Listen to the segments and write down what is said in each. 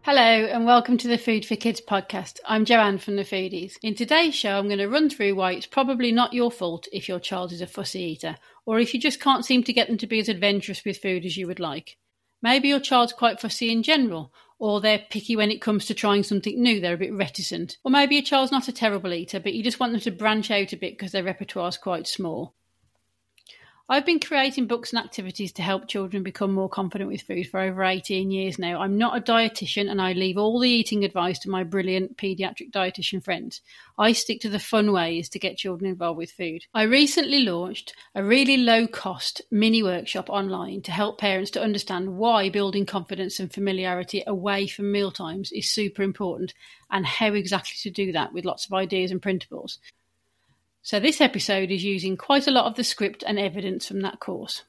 Hello and welcome to the Food for Kids podcast. I'm Joanne from The Foodies. In today's show, I'm going to run through why it's probably not your fault if your child is a fussy eater, or if you just can't seem to get them to be as adventurous with food as you would like. Maybe your child's quite fussy in general, or they're picky when it comes to trying something new, they're a bit reticent. Or maybe your child's not a terrible eater, but you just want them to branch out a bit because their repertoire's quite small. I've been creating books and activities to help children become more confident with food for over 18 years now. I'm not a dietitian and I leave all the eating advice to my brilliant paediatric dietitian friends. I stick to the fun ways to get children involved with food. I recently launched a really low-cost mini workshop online to help parents to understand why building confidence and familiarity away from mealtimes is super important and how exactly to do that with lots of ideas and printables. So this episode is using quite a lot of the script and evidence from that course.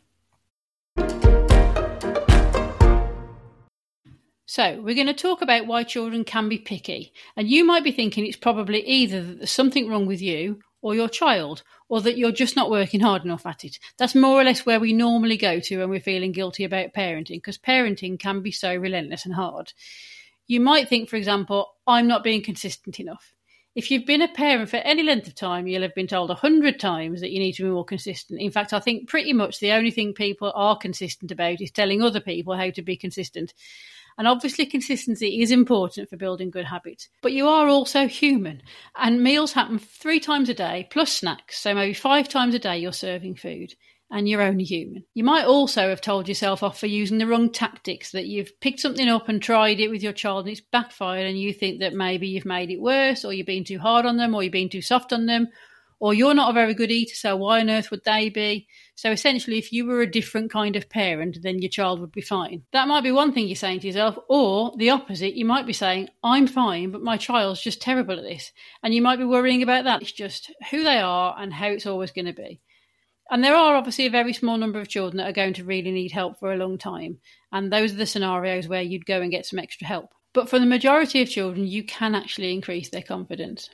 So we're going to talk about why children can be picky. And you might be thinking it's probably either that there's something wrong with you or your child, or that you're just not working hard enough at it. That's more or less where we normally go to when we're feeling guilty about parenting, because parenting can be so relentless and hard. You might think, for example, I'm not being consistent enough. If you've been a parent for any length of time, you'll have been told 100 times that you need to be more consistent. In fact, I think pretty much the only thing people are consistent about is telling other people how to be consistent. And obviously consistency is important for building good habits. But you are also human. And meals happen 3 times a day, plus snacks. So maybe 5 times a day you're serving food. And you're only human. You might also have told yourself off for using the wrong tactics, that you've picked something up and tried it with your child and it's backfired, and you think that maybe you've made it worse, or you've been too hard on them, or you've been too soft on them, or you're not a very good eater, so why on earth would they be? So essentially, if you were a different kind of parent, then your child would be fine. That might be one thing you're saying to yourself, or the opposite, you might be saying, I'm fine, but my child's just terrible at this. And you might be worrying about that. It's just who they are and how it's always going to be. And there are obviously a very small number of children that are going to really need help for a long time. And those are the scenarios where you'd go and get some extra help. But for the majority of children, you can actually increase their confidence.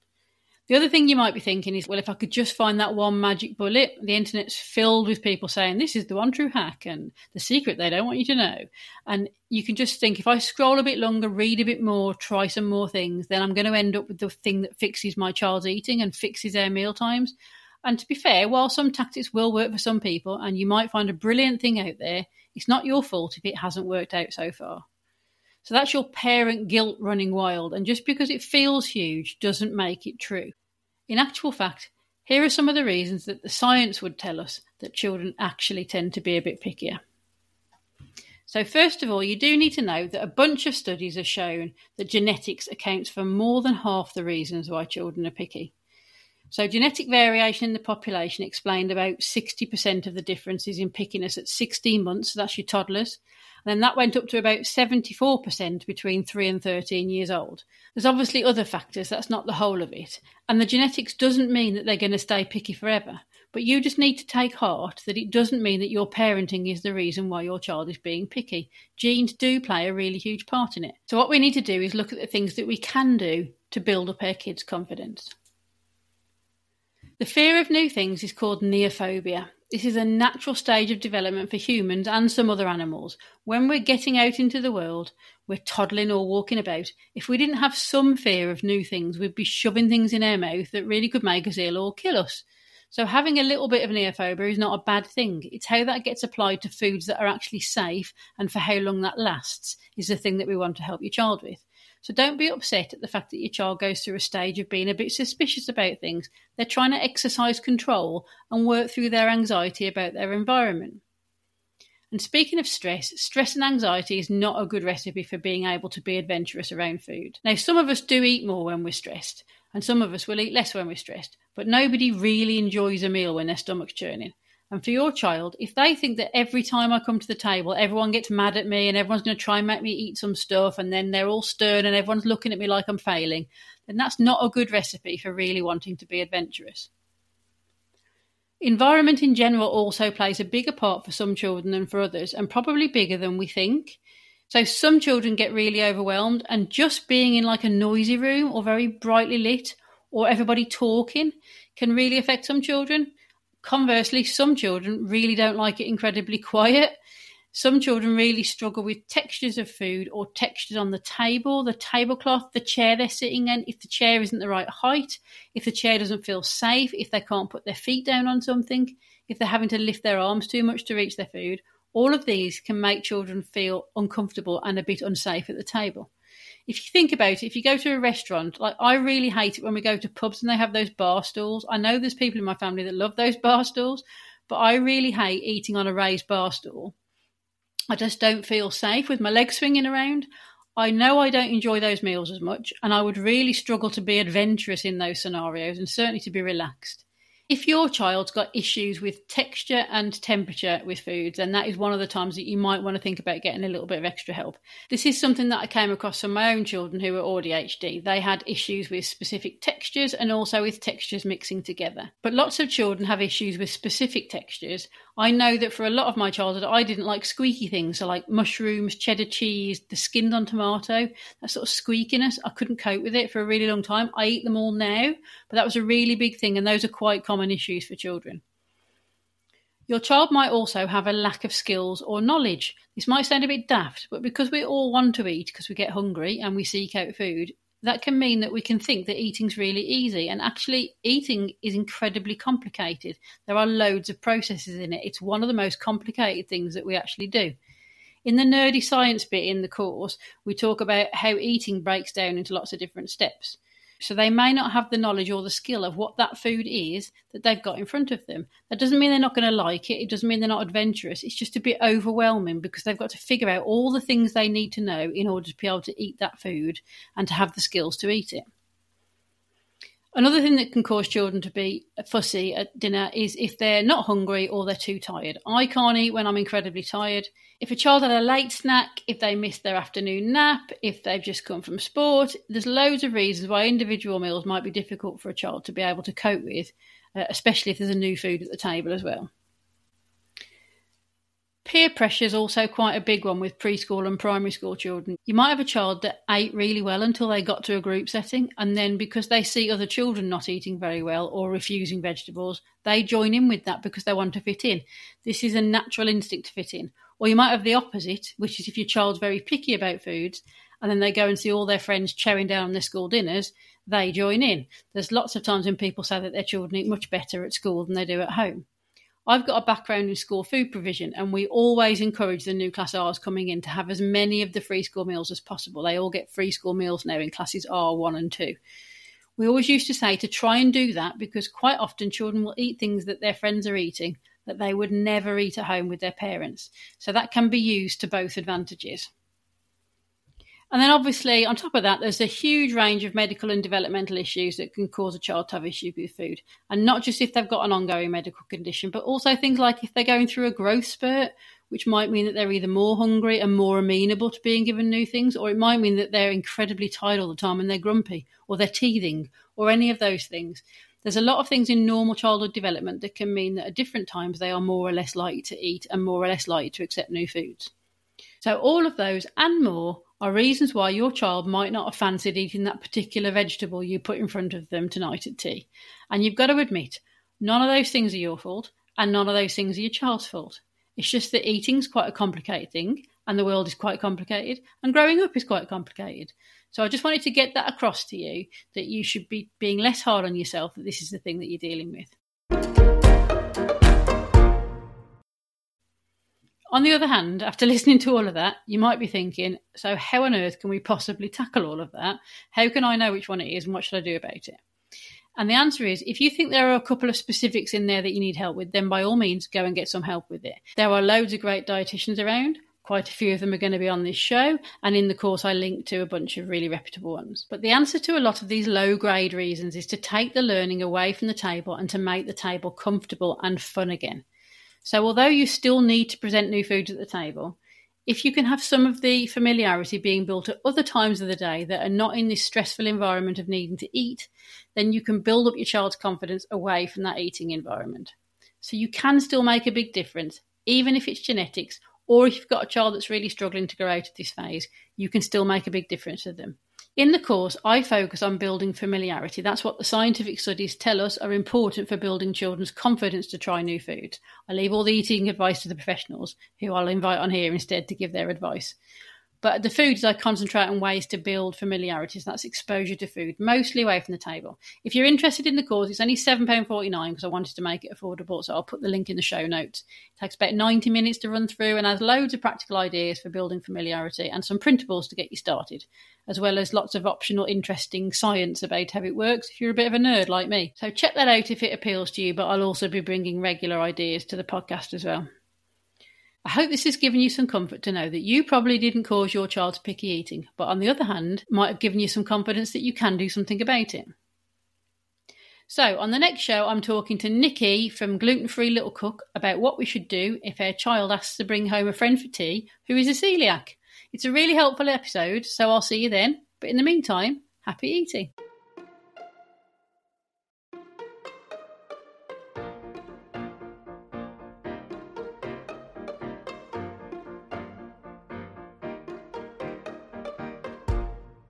The other thing you might be thinking is, well, if I could just find that one magic bullet. The internet's filled with people saying this is the one true hack and the secret they don't want you to know. And you can just think, if I scroll a bit longer, read a bit more, try some more things, then I'm going to end up with the thing that fixes my child's eating and fixes their meal times. And to be fair, while some tactics will work for some people and you might find a brilliant thing out there, it's not your fault if it hasn't worked out so far. So that's your parent guilt running wild, and just because it feels huge doesn't make it true. In actual fact, here are some of the reasons that the science would tell us that children actually tend to be a bit pickier. So first of all, you do need to know that a bunch of studies have shown that genetics accounts for more than half the reasons why children are picky. So genetic variation in the population explained about 60% of the differences in pickiness at 16 months, so that's your toddlers. And then that went up to about 74% between 3 and 13 years old. There's obviously other factors, that's not the whole of it. And the genetics doesn't mean that they're going to stay picky forever. But you just need to take heart that it doesn't mean that your parenting is the reason why your child is being picky. Genes do play a really huge part in it. So what we need to do is look at the things that we can do to build up our kids' confidence. The fear of new things is called neophobia. This is a natural stage of development for humans and some other animals. When we're getting out into the world, we're toddling or walking about. If we didn't have some fear of new things, we'd be shoving things in our mouth that really could make us ill or kill us. So having a little bit of neophobia is not a bad thing. It's how that gets applied to foods that are actually safe, and for how long that lasts is the thing that we want to help your child with. So don't be upset at the fact that your child goes through a stage of being a bit suspicious about things. They're trying to exercise control and work through their anxiety about their environment. And speaking of stress and anxiety is not a good recipe for being able to be adventurous around food. Now, some of us do eat more when we're stressed, and some of us will eat less when we're stressed, but nobody really enjoys a meal when their stomach's churning. And for your child, if they think that every time I come to the table, everyone gets mad at me and everyone's going to try and make me eat some stuff, and then they're all stern and everyone's looking at me like I'm failing, then that's not a good recipe for really wanting to be adventurous. Environment in general also plays a bigger part for some children than for others, and probably bigger than we think. So some children get really overwhelmed, and just being in like a noisy room or very brightly lit or everybody talking can really affect some children. Conversely, some children really don't like it incredibly quiet. Some children really struggle with textures of food or textures on the table, the tablecloth, the chair they're sitting in, if the chair isn't the right height, if the chair doesn't feel safe, if they can't put their feet down on something, if they're having to lift their arms too much to reach their food. All of these can make children feel uncomfortable and a bit unsafe at the table. If you think about it, if you go to a restaurant, like I really hate it when we go to pubs and they have those bar stools. I know there's people in my family that love those bar stools, but I really hate eating on a raised bar stool. I just don't feel safe with my legs swinging around. I know I don't enjoy those meals as much, and I would really struggle to be adventurous in those scenarios and certainly to be relaxed. If your child's got issues with texture and temperature with foods, then that is one of the times that you might want to think about getting a little bit of extra help. This is something that I came across from my own children who were ADHD. They had issues with specific textures and also with textures mixing together. But lots of children have issues with specific textures. I know that for a lot of my childhood, I didn't like squeaky things, so like mushrooms, cheddar cheese, the skinned on tomato, that sort of squeakiness. I couldn't cope with it for a really long time. I eat them all now, but that was a really big thing, and those are quite common issues for children. Your child might also have a lack of skills or knowledge. This might sound a bit daft, but because we all want to eat because we get hungry and we seek out food, that can mean that we can think that eating's really easy, and actually eating is incredibly complicated. There are loads of processes in it. It's one of the most complicated things that we actually do. In the nerdy science bit in the course, we talk about how eating breaks down into lots of different steps. So they may not have the knowledge or the skill of what that food is that they've got in front of them. That doesn't mean they're not going to like it. It doesn't mean they're not adventurous. It's just a bit overwhelming because they've got to figure out all the things they need to know in order to be able to eat that food and to have the skills to eat it. Another thing that can cause children to be fussy at dinner is if they're not hungry or they're too tired. I can't eat when I'm incredibly tired. If a child had a late snack, if they missed their afternoon nap, if they've just come from sport, there's loads of reasons why individual meals might be difficult for a child to be able to cope with, especially if there's a new food at the table as well. Peer pressure is also quite a big one with preschool and primary school children. You might have a child that ate really well until they got to a group setting, and then because they see other children not eating very well or refusing vegetables, they join in with that because they want to fit in. This is a natural instinct to fit in. Or you might have the opposite, which is if your child's very picky about foods and then they go and see all their friends chowing down on their school dinners, they join in. There's lots of times when people say that their children eat much better at school than they do at home. I've got a background in school food provision, and we always encourage the new class R's coming in to have as many of the free school meals as possible. They all get free school meals now in classes R1 and 2. We always used to say to try and do that because quite often children will eat things that their friends are eating that they would never eat at home with their parents. So that can be used to both advantages. And then obviously on top of that, there's a huge range of medical and developmental issues that can cause a child to have issues with food. And not just if they've got an ongoing medical condition, but also things like if they're going through a growth spurt, which might mean that they're either more hungry and more amenable to being given new things, or it might mean that they're incredibly tired all the time and they're grumpy, or they're teething, or any of those things. There's a lot of things in normal childhood development that can mean that at different times they are more or less likely to eat and more or less likely to accept new foods. So all of those and more are reasons why your child might not have fancied eating that particular vegetable you put in front of them tonight at tea. And you've got to admit, none of those things are your fault and none of those things are your child's fault. It's just that eating's quite a complicated thing and the world is quite complicated and growing up is quite complicated. So I just wanted to get that across to you, that you should be being less hard on yourself, that this is the thing that you're dealing with. On the other hand, after listening to all of that, you might be thinking, so how on earth can we possibly tackle all of that? How can I know which one it is and what should I do about it? And the answer is, if you think there are a couple of specifics in there that you need help with, then by all means, go and get some help with it. There are loads of great dietitians around. Quite a few of them are going to be on this show, and in the course I link to a bunch of really reputable ones. But the answer to a lot of these low-grade reasons is to take the learning away from the table and to make the table comfortable and fun again. So although you still need to present new foods at the table, if you can have some of the familiarity being built at other times of the day that are not in this stressful environment of needing to eat, then you can build up your child's confidence away from that eating environment. So you can still make a big difference, even if it's genetics, or if you've got a child that's really struggling to grow out of this phase, you can still make a big difference to them. In the course, I focus on building familiarity. That's what the scientific studies tell us are important for building children's confidence to try new foods. I leave all the eating advice to the professionals, who I'll invite on here instead to give their advice. But the foods, I concentrate on ways to build familiarity. So that's exposure to food, mostly away from the table. If you're interested in the course, it's only £7.49 because I wanted to make it affordable. So I'll put the link in the show notes. It takes about 90 minutes to run through and has loads of practical ideas for building familiarity and some printables to get you started, as well as lots of optional interesting science about how it works if you're a bit of a nerd like me. So check that out if it appeals to you, but I'll also be bringing regular ideas to the podcast as well. I hope this has given you some comfort to know that you probably didn't cause your child's picky eating, but on the other hand, might have given you some confidence that you can do something about it. So on the next show, I'm talking to Nikki from Gluten Free Little Cook about what we should do if our child asks to bring home a friend for tea who is a celiac. It's a really helpful episode, so I'll see you then. But in the meantime, happy eating.